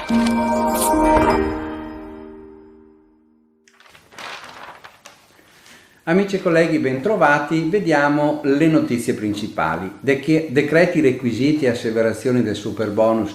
Amici e colleghi, bentrovati. Vediamo le notizie principali. Decreti, requisiti e asseverazioni del superbonus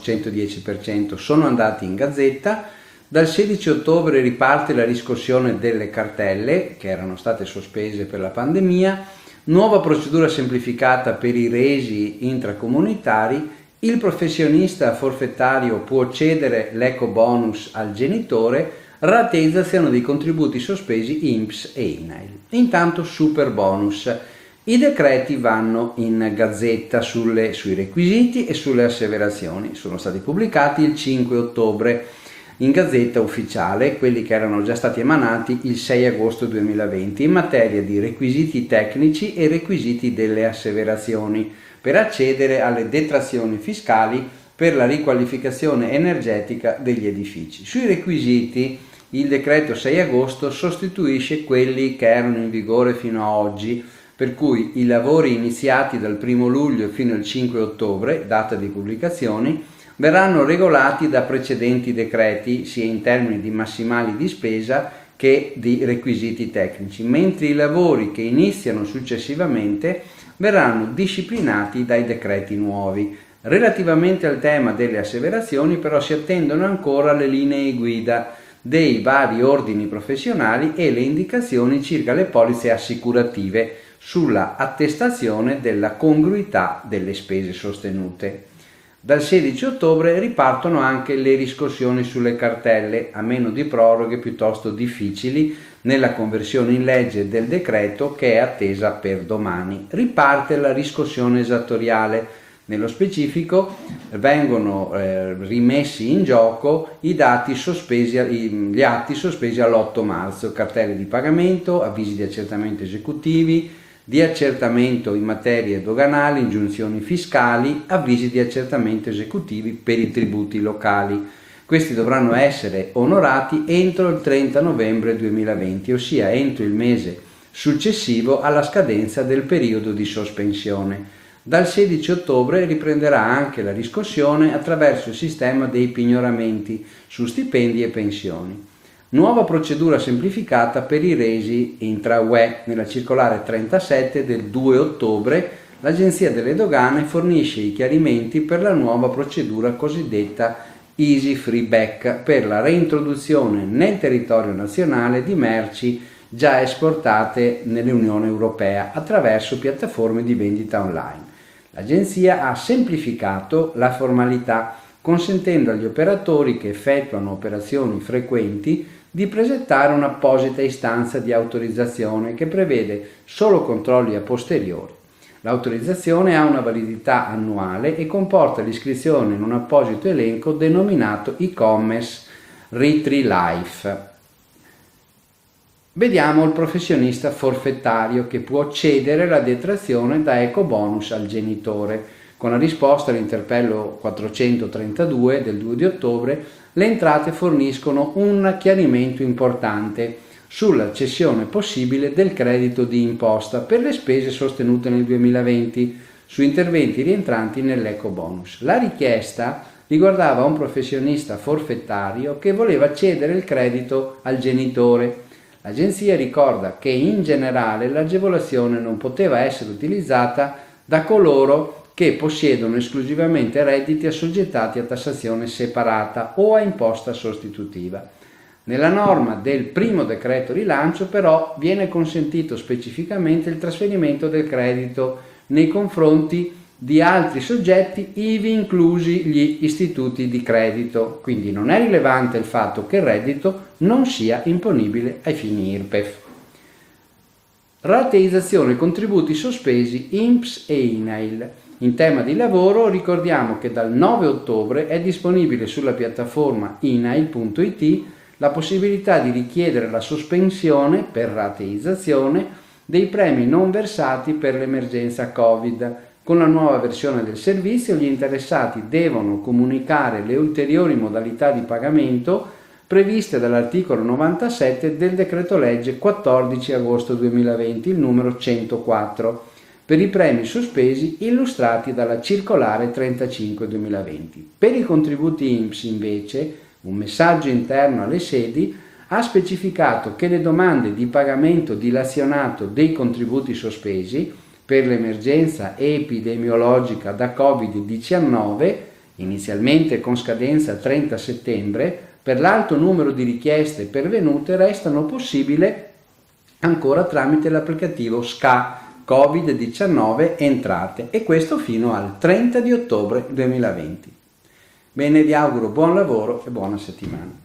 110% sono andati in Gazzetta. Dal 16 ottobre riparte la riscossione delle cartelle che erano state sospese per la pandemia. Nuova procedura semplificata per i resi intracomunitari. Il professionista forfettario può cedere l'ecobonus al genitore. Rateizzazione dei contributi sospesi INPS e INAIL. Intanto super bonus. I decreti vanno in Gazzetta sui requisiti e sulle asseverazioni. Sono stati pubblicati il 5 ottobre in Gazzetta Ufficiale, quelli che erano già stati emanati il 6 agosto 2020 in materia di requisiti tecnici e requisiti delle asseverazioni per accedere alle detrazioni fiscali per la riqualificazione energetica degli edifici. Sui requisiti il decreto 6 agosto sostituisce quelli che erano in vigore fino a oggi, per cui i lavori iniziati dal 1 luglio fino al 5 ottobre, data di pubblicazione, verranno regolati da precedenti decreti, sia in termini di massimali di spesa che di requisiti tecnici, mentre i lavori che iniziano successivamente verranno disciplinati dai decreti nuovi. Relativamente al tema delle asseverazioni, però, si attendono ancora le linee guida dei vari ordini professionali e le indicazioni circa le polizze assicurative sulla attestazione della congruità delle spese sostenute. Dal 16 ottobre ripartono anche le riscossioni sulle cartelle, a meno di proroghe piuttosto difficili nella conversione in legge del decreto che è attesa per domani. Riparte la riscossione esattoriale. Nello specifico vengono rimessi in gioco gli atti sospesi all'8 marzo, cartelle di pagamento, avvisi di accertamento esecutivi, di accertamento in materie doganali, ingiunzioni fiscali, avvisi di accertamento esecutivi per i tributi locali. Questi dovranno essere onorati entro il 30 novembre 2020, ossia entro il mese successivo alla scadenza del periodo di sospensione. Dal 16 ottobre riprenderà anche la riscossione attraverso il sistema dei pignoramenti su stipendi e pensioni. Nuova procedura semplificata per i resi intra-UE. Nella circolare 37 del 2 ottobre l'Agenzia delle Dogane fornisce i chiarimenti per la nuova procedura cosiddetta Easy Free Back per la reintroduzione nel territorio nazionale di merci già esportate nell'Unione Europea attraverso piattaforme di vendita online. L'Agenzia ha semplificato la formalità, consentendo agli operatori che effettuano operazioni frequenti di presentare un'apposita istanza di autorizzazione che prevede solo controlli a posteriori. L'autorizzazione ha una validità annuale e comporta l'iscrizione in un apposito elenco denominato e-commerce Ritri Life. Vediamo il professionista forfettario che può cedere la detrazione da ecobonus al genitore. Con la risposta all'interpello 432 del 2 di ottobre, le entrate forniscono un chiarimento importante sulla cessione possibile del credito di imposta per le spese sostenute nel 2020 su interventi rientranti nell'ecobonus. La richiesta riguardava un professionista forfettario che voleva cedere il credito al genitore. L'Agenzia ricorda che in generale l'agevolazione non poteva essere utilizzata da coloro che possiedono esclusivamente redditi assoggettati a tassazione separata o a imposta sostitutiva. Nella norma del primo decreto rilancio però viene consentito specificamente il trasferimento del credito nei confronti di altri soggetti, ivi inclusi gli istituti di credito, quindi non è rilevante il fatto che il reddito non sia imponibile ai fini IRPEF. Rateizzazione contributi sospesi INPS e INAIL. In tema di lavoro ricordiamo che dal 9 ottobre è disponibile sulla piattaforma inail.it la possibilità di richiedere la sospensione per rateizzazione dei premi non versati per l'emergenza Covid. Con la nuova versione del servizio gli interessati devono comunicare le ulteriori modalità di pagamento previste dall'articolo 97 del decreto legge 14 agosto 2020, il numero 104, per i premi sospesi illustrati dalla circolare 35/2020. Per i contributi INPS invece un messaggio interno alle sedi ha specificato che le domande di pagamento dilazionato dei contributi sospesi per l'emergenza epidemiologica da Covid-19, inizialmente con scadenza 30 settembre, per l'alto numero di richieste pervenute restano possibili ancora tramite l'applicativo SCA Covid-19 Entrate, e questo fino al 30 di ottobre 2020. Bene, vi auguro buon lavoro e buona settimana.